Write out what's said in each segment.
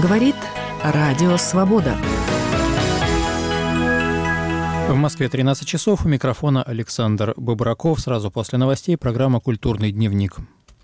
Говорит Радио Свобода. В Москве 13 часов. У микрофона Александр Бобраков. Сразу после новостей программа «Культурный дневник».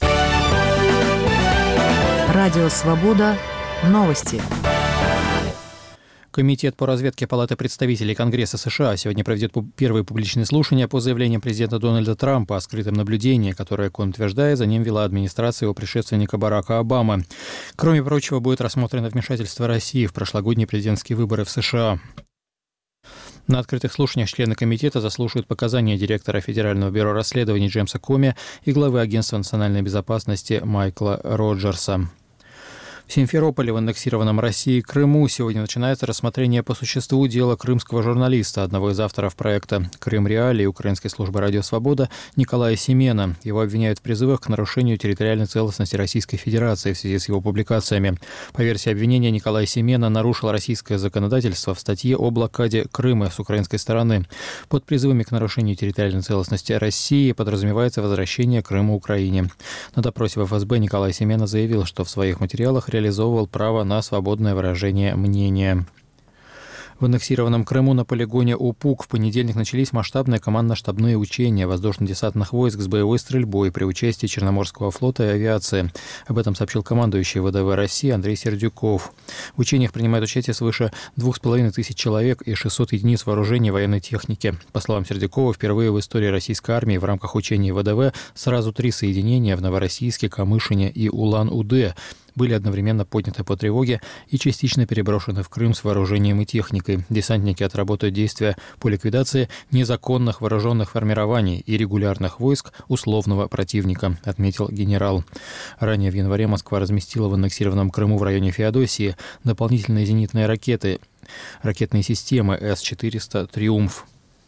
Радио Свобода. Новости. Комитет по разведке Палаты представителей Конгресса США сегодня проведет первые публичные слушания по заявлениям президента Дональда Трампа о скрытом наблюдении, которое, как он утверждает, за ним вела администрация его предшественника Барака Обамы. Кроме прочего, будет рассмотрено вмешательство России в прошлогодние президентские выборы в США. На открытых слушаниях члены комитета заслушают показания директора Федерального бюро расследований Джеймса Коми и главы Агентства национальной безопасности Майкла Роджерса. В Симферополе, в аннексированном Россией Крыму, сегодня начинается рассмотрение по существу дела крымского журналиста, одного из авторов проекта «Крым Реалии» Украинской службы «Радио Свобода» Николая Семена. Его обвиняют в призывах к нарушению территориальной целостности Российской Федерации в связи с его публикациями. По версии обвинения, Николай Семена нарушил российское законодательство в статье о блокаде Крыма с украинской стороны. Под призывами к нарушению территориальной целостности России подразумевается возвращение Крыма Украине. На допросе в ФСБ Николай Семена заявил, что в своих материалах реализовывал право на свободное выражение мнения. В аннексированном Крыму на полигоне УПУК в понедельник начались масштабные командно-штабные учения воздушно-десантных войск с боевой стрельбой при участии Черноморского флота и авиации. Об этом сообщил командующий ВДВ России Андрей Сердюков. В учениях принимают участие свыше 2500 человек и 600 единиц вооружения и военной техники. По словам Сердюкова, впервые в истории российской армии в рамках учений ВДВ сразу 3 соединения в Новороссийске, Камышине и Улан-Удэ были одновременно подняты по тревоге и частично переброшены в Крым с вооружением и техникой. Десантники отработают действия по ликвидации незаконных вооруженных формирований и регулярных войск условного противника, отметил генерал. Ранее в январе Москва разместила в аннексированном Крыму в районе Феодосии дополнительные зенитные ракетные системы С-400 «Триумф».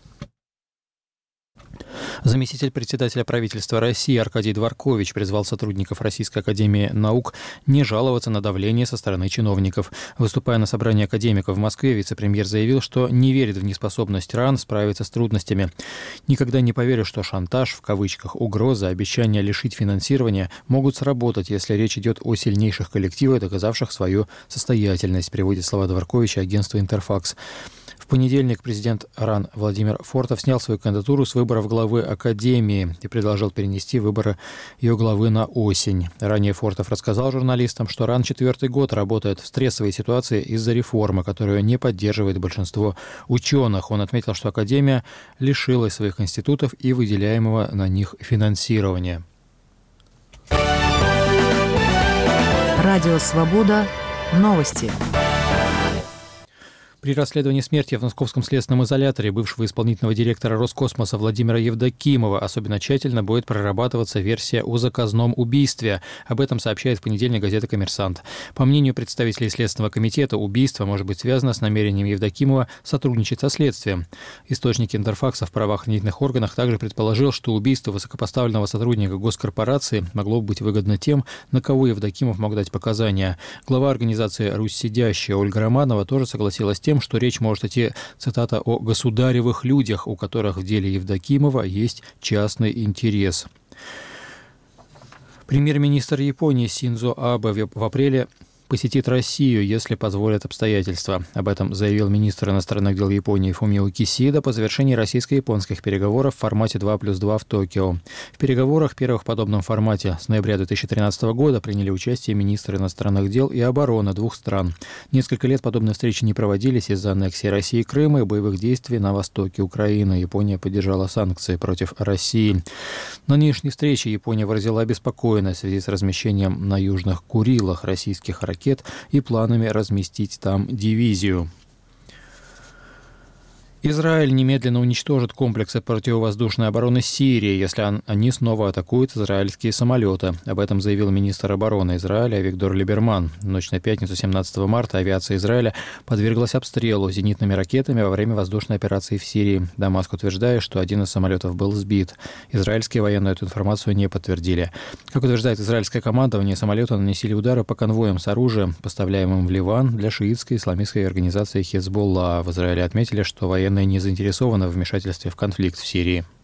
Заместитель председателя правительства России Аркадий Дворкович призвал сотрудников Российской академии наук не жаловаться на давление со стороны чиновников. Выступая на собрании академиков в Москве, вице-премьер заявил, что не верит в неспособность РАН справиться с трудностями. «Никогда не поверю, что шантаж, в кавычках, угрозы, обещания лишить финансирования могут сработать, если речь идет о сильнейших коллективах, доказавших свою состоятельность», приводит слова Дворковича агентство «Интерфакс». В понедельник президент РАН Владимир Фортов снял свою кандидатуру с выборов главы Академии и предложил перенести выборы ее главы на осень. Ранее Фортов рассказал журналистам, что РАН 4-й год работает в стрессовой ситуации из-за реформы, которую не поддерживает большинство ученых. Он отметил, что Академия лишилась своих институтов и выделяемого на них финансирования. Радио Свобода. Новости. При расследовании смерти в Московском следственном изоляторе бывшего исполнительного директора Роскосмоса Владимира Евдокимова особенно тщательно будет прорабатываться версия о заказном убийстве. Об этом сообщает в понедельник газета «Коммерсант». По мнению представителей Следственного комитета, убийство может быть связано с намерением Евдокимова сотрудничать со следствием. Источник Интерфакса в правоохранительных органах также предположил, что убийство высокопоставленного сотрудника госкорпорации могло быть выгодно тем, на кого Евдокимов мог дать показания. Глава организации «Русь сидящая» Ольга Романова тоже согласилась с тем, что речь может идти, цитата, «о государевых людях, у которых в деле Евдокимова есть частный интерес». Премьер-министр Японии Синдзо Абе в апреле посетит Россию, если позволят обстоятельства. Об этом заявил министр иностранных дел Японии Фумио Кисида по завершении российско-японских переговоров в формате 2+2 в Токио. В переговорах, первых в подобном формате с ноября 2013 года, приняли участие министры иностранных дел и обороны двух стран. Несколько лет подобные встречи не проводились из-за аннексии России Крыма и боевых действий на востоке Украины. Япония поддержала санкции против России. На нынешней встрече Япония выразила обеспокоенность в связи с размещением на Южных Курилах российских ракет и планами разместить там дивизию. Израиль немедленно уничтожит комплексы противовоздушной обороны Сирии, если они снова атакуют израильские самолеты. Об этом заявил министр обороны Израиля Авигдор Либерман. В ночь на пятницу 17 марта авиация Израиля подверглась обстрелу зенитными ракетами во время воздушной операции в Сирии. Дамаск утверждает, что один из самолетов был сбит. Израильские военные эту информацию не подтвердили. Как утверждает израильское командование, самолеты нанесли удары по конвоям с оружием, поставляемым в Ливан для шиитской исламистской организации Хезболла. В Израиле отметили, что военные не заинтересованы в вмешательстве в конфликт в Сирии.